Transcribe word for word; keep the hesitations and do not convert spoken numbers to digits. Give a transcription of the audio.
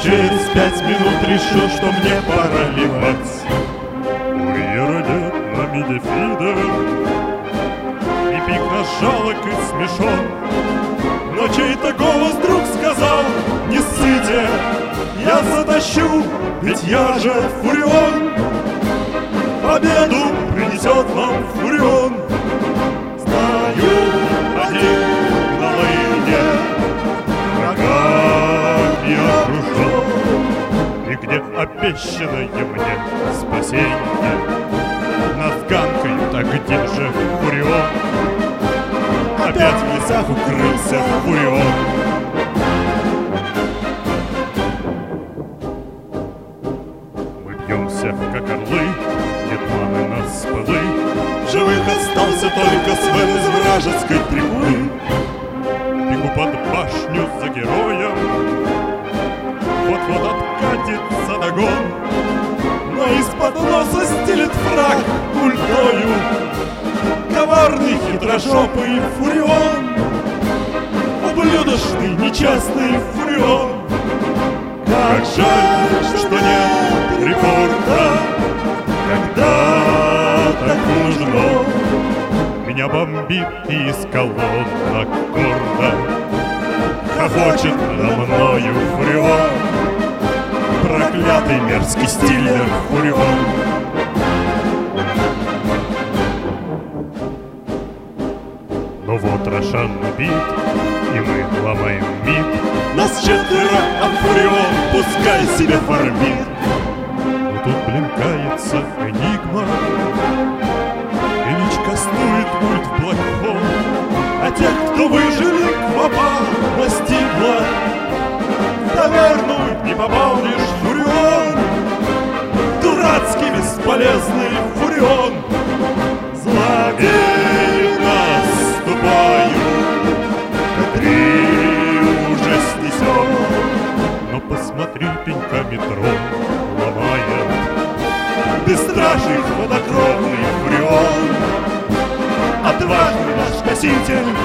через пять минут решил, что мне пора ливать. Курьер одет на мидефидер, и пик наш жалок и смешон. Но чей-то голос вдруг сказал: не ссыте, я затащу, ведь я же Фурион. Победу принесет вам Фурион. Знаю, один на войне врагами окружен, и где обещанное мне спасение над Ганкой, так где же Фурион? Опять в лесах укрылся Фурион. Мы бьемся, как орлы, нет маны на спылы. В живых остался только Свен из вражеской трибуны. Бегу под башню за героем, вот-вот откатится догон, но из-под носа стелет фраг культою коварный хитрожопый Фурион. Ублюдочный, нечестный Фурион. Как жаль, что нет репорта, когда так нужно. Меня бомбит из колонна гордо, хохочет надо мною Фурион. Проклятый мерзкий стиллер Фурион. Но вот Рошан убит, и мы ломаем мид. Нас четверо, а Фурион пускай себе фармит. Но тут блинкается энигма, Ильич кастует ульт в Блэкхол, а тех, кто выжили, квапа настигла. В таверну не попал лишь Фурион, дурацкий бесполезный Фурион. Злодеи наступают, Катрин уже снесен. Но посмотри, пенька метро ломает бесстрашный хладнокровный Фурион. Отважный наш спаситель